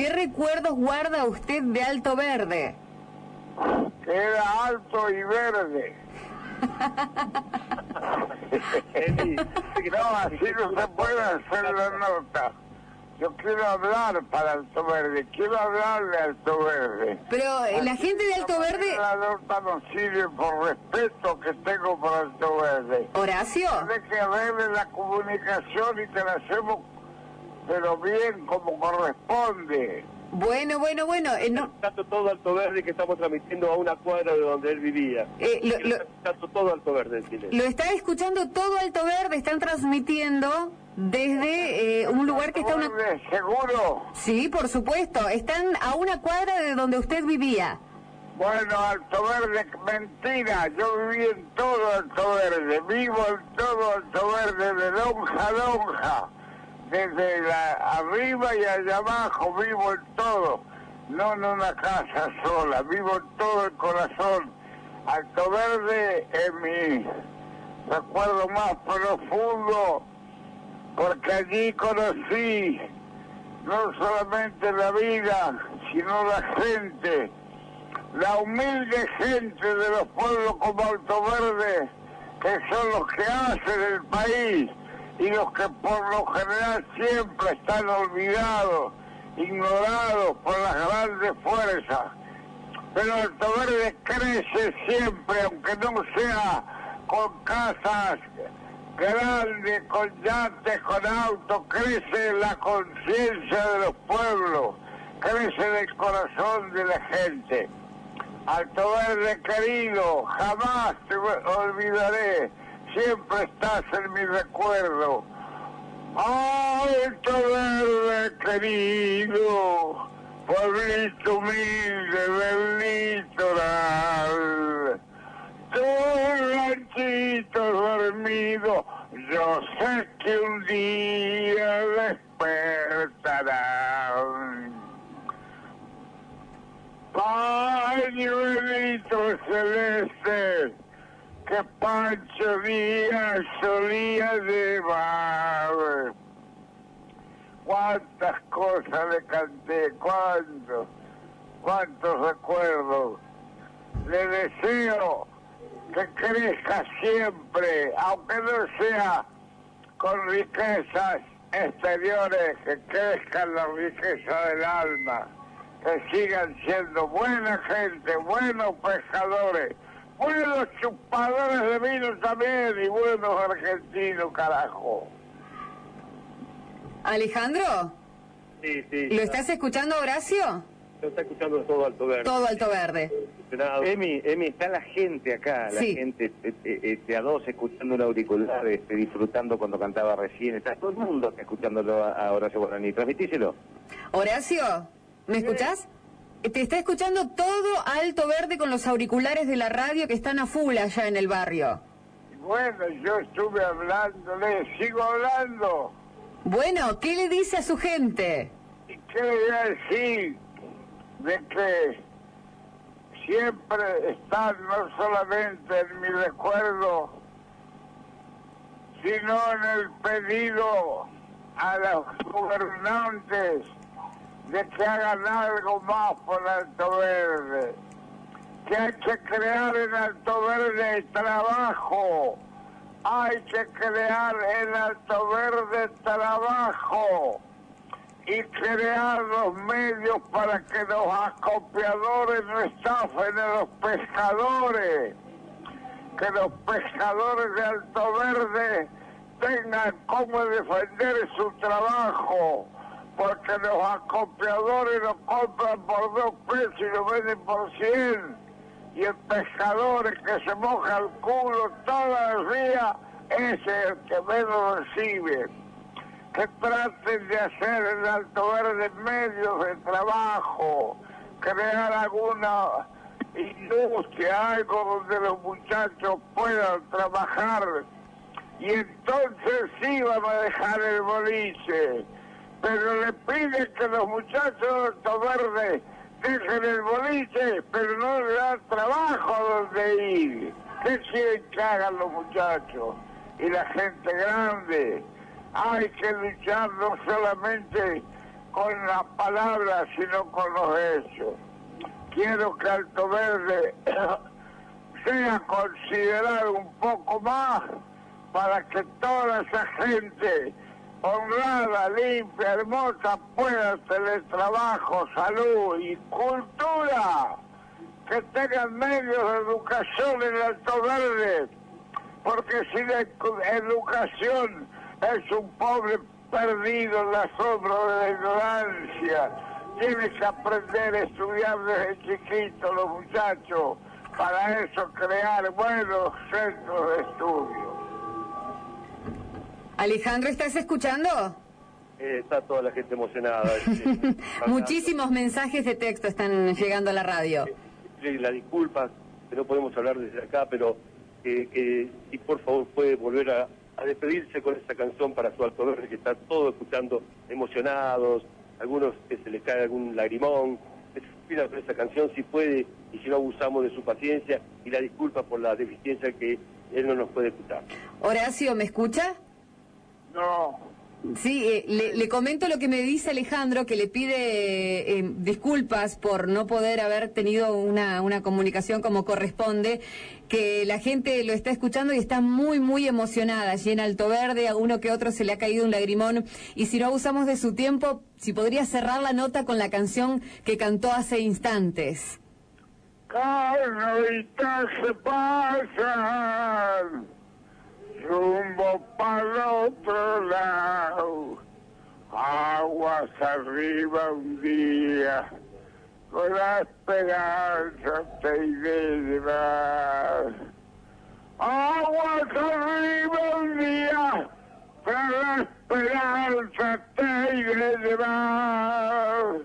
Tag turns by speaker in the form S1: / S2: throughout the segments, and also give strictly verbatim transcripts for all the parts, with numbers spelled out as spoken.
S1: ¿Qué recuerdos guarda usted de Alto Verde?
S2: Que era alto y verde. No, así no se puede hacer la nota. Yo quiero hablar para Alto Verde, quiero hablar de Alto Verde.
S1: Pero eh, la gente de Alto Verde...
S2: La nota no sirve por respeto que tengo por Alto Verde.
S1: ¿Horacio?
S2: Hay que arregle la comunicación y que la hacemos, pero bien, como corresponde.
S1: Bueno, bueno, bueno. Eh, no...
S3: Está todo Alto Verde que estamos transmitiendo a una cuadra de donde él vivía.
S1: Eh, lo, lo,
S3: está todo Alto Verde en Chile.
S1: Lo está escuchando todo Alto Verde, están transmitiendo desde eh, un lugar que está... Una...
S2: ¿Seguro?
S1: Sí, por supuesto. Están a una cuadra de donde usted vivía.
S2: Bueno, Alto Verde, mentira. Yo viví en todo Alto Verde. Vivo en todo Alto Verde, de lonja a lonja. Desde la, arriba y allá abajo, vivo en todo. No en una casa sola, vivo en todo el corazón. Alto Verde es mi recuerdo más profundo, porque allí conocí no solamente la vida, sino la gente, la humilde gente de los pueblos como Alto Verde, que son los que hacen el país y los que por lo general siempre están olvidados, ignorados por las grandes fuerzas. Pero Alto Verde crece siempre, aunque no sea con casas grandes, con yates, con autos, crece la conciencia de los pueblos, crece en el corazón de la gente. Alto Verde querido, jamás te olvidaré, siempre estás en mi recuerdo. Alto Verde querido, pueblito humilde del litoral, tu ranchito dormido, yo sé que un día despertarán. Pañuelito celeste que Pancho Díaz solía llevar. Cuántas cosas le canté, cuántos, cuántos recuerdos. Le deseo que crezca siempre, aunque no sea con riquezas exteriores, que crezcan la riqueza del alma, que sigan siendo buena gente, buenos pescadores, buenos chupadores de vino también y buenos argentinos, carajo.
S1: Alejandro,
S3: sí, sí,
S1: ¿lo estás escuchando, Horacio?
S3: Lo está escuchando todo Alto Verde.
S1: Todo Alto Verde.
S4: Emi, Emi, está la gente acá, la
S1: sí.
S4: gente este, este, a dos escuchando un auricular, este, disfrutando cuando cantaba recién. Está todo el mundo acá escuchándolo a, a Horacio Guaraní. Transmitíselo.
S1: Horacio, ¿me escuchás? Te está escuchando todo Alto Verde con los auriculares de la radio que están a full allá en el barrio.
S2: Bueno, yo estuve hablándole, sigo hablando.
S1: Bueno, ¿qué le dice a su gente?
S2: ¿Y qué le voy a decir? De que siempre están no solamente en mi recuerdo, sino en el pedido a los gobernantes de que hagan algo más por Alto Verde, que hay que crear en Alto Verde trabajo, hay que crear en Alto Verde trabajo y crear los medios para que los acopiadores no estafen a los pescadores, que los pescadores de Alto Verde tengan cómo defender su trabajo, porque los acopiadores lo compran por dos pesos y lo venden por cien, y el pescador que se moja el culo todos los días es el que menos recibe. Que traten de hacer en Alto Verde medios de trabajo, crear alguna industria, algo donde los muchachos puedan trabajar, y entonces sí van a dejar el boliche. Pero le piden que los muchachos de Alto Verde dejen el boliche, pero no le dan trabajo a donde ir. ¿Qué quieren que hagan los muchachos? Y la gente grande. Hay que luchar no solamente con las palabras, sino con los hechos. Quiero que Alto Verde sea considerado un poco más para que toda esa gente honrada, limpia, hermosa pueda tener trabajo, salud y cultura, que tengan medios de educación en Alto Verde, porque sin educación es un pobre perdido en la sombra de la ignorancia. Tienes que aprender a estudiar desde chiquito los muchachos, para eso crear buenos centros de estudio.
S1: Alejandro, ¿estás escuchando?
S3: Eh, está toda la gente emocionada.
S1: Muchísimos mensajes de texto están llegando a la radio.
S3: Eh, la disculpa, que no podemos hablar desde acá, pero eh, que si por favor puede volver a, a despedirse con esta canción para su Alto Verde, que está todo escuchando emocionados, algunos que se les cae algún lagrimón, que se inspira con esa canción si puede, y si no abusamos de su paciencia, y la disculpa por la deficiencia que él no nos puede escuchar.
S1: Horacio, ¿me escucha?
S2: No.
S1: Sí, eh, le, le comento lo que me dice Alejandro, que le pide eh, disculpas por no poder haber tenido una, una comunicación como corresponde, que la gente lo está escuchando y está muy, muy emocionada. Allí en Alto Verde, a uno que otro se le ha caído un lagrimón, y si no abusamos de su tiempo, si podría cerrar la nota con la canción que cantó hace instantes.
S2: Carnalitas se pasan rumbo para el otro lado, aguas arriba un día, con la esperanza te iré a llevar. Aguas arriba un día, con la esperanza te iré a llevar.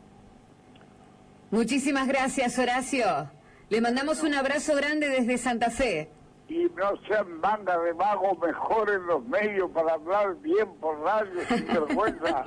S1: Muchísimas gracias, Horacio. Le mandamos un abrazo grande desde Santa Fe.
S2: Y no sean banda de vagos, mejoren los medios para hablar bien por radio sin vergüenza.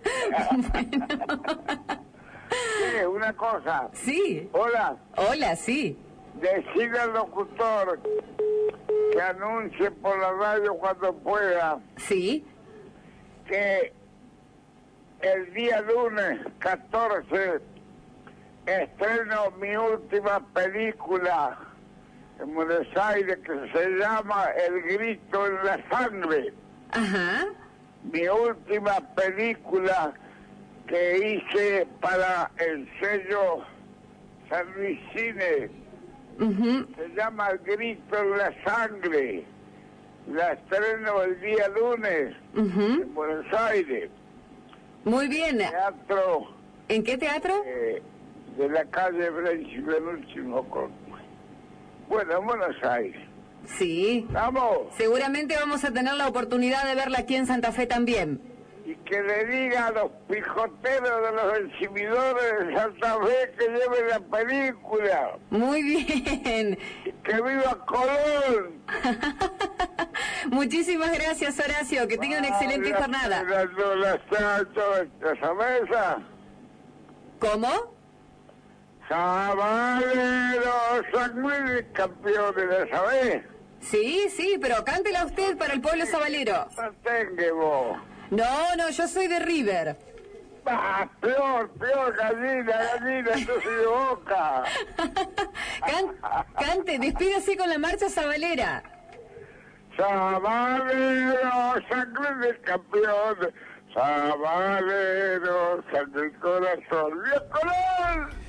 S2: Sí, una cosa.
S1: Sí.
S2: Hola.
S1: Hola, sí.
S2: Decide al locutor que anuncie por la radio cuando pueda
S1: Sí.
S2: que el día lunes catorce estreno mi última película en Buenos Aires, que se llama El Grito en la Sangre.
S1: Ajá.
S2: Mi última película que hice para el sello San Luis Cine.
S1: Uh-huh.
S2: Se llama El Grito en la Sangre. La estreno el día lunes
S1: Uh-huh.
S2: en Buenos Aires.
S1: Muy bien.
S2: Teatro
S1: ¿En qué teatro?
S2: eh, de la calle Brenci Benucci, bueno, en Buenos Aires.
S1: Sí.
S2: Vamos.
S1: Seguramente vamos a tener la oportunidad de verla aquí en Santa Fe también.
S2: Y que le diga a los pijoteros de los exhibidores de Santa Fe que lleven la película.
S1: Muy bien.
S2: Y que viva Colón.
S1: Muchísimas gracias, Horacio. Que tenga una excelente jornada.
S2: ¿Esa mesa?
S1: ¿Cómo?
S2: Sabalero, San Luis, campeones, ¿la sabés?
S1: Sí, sí, pero cántela usted para el pueblo sabalero.
S2: Mantengue vos.
S1: No, no, yo soy de River.
S2: Ah, peor, peor, gallina, gallina, yo soy de Boca.
S1: Can- cante, despídase con la marcha sabalera.
S2: Sabalero, sangre del campeón. Sabalero, sangre del corazón. ¡Bien, Colón!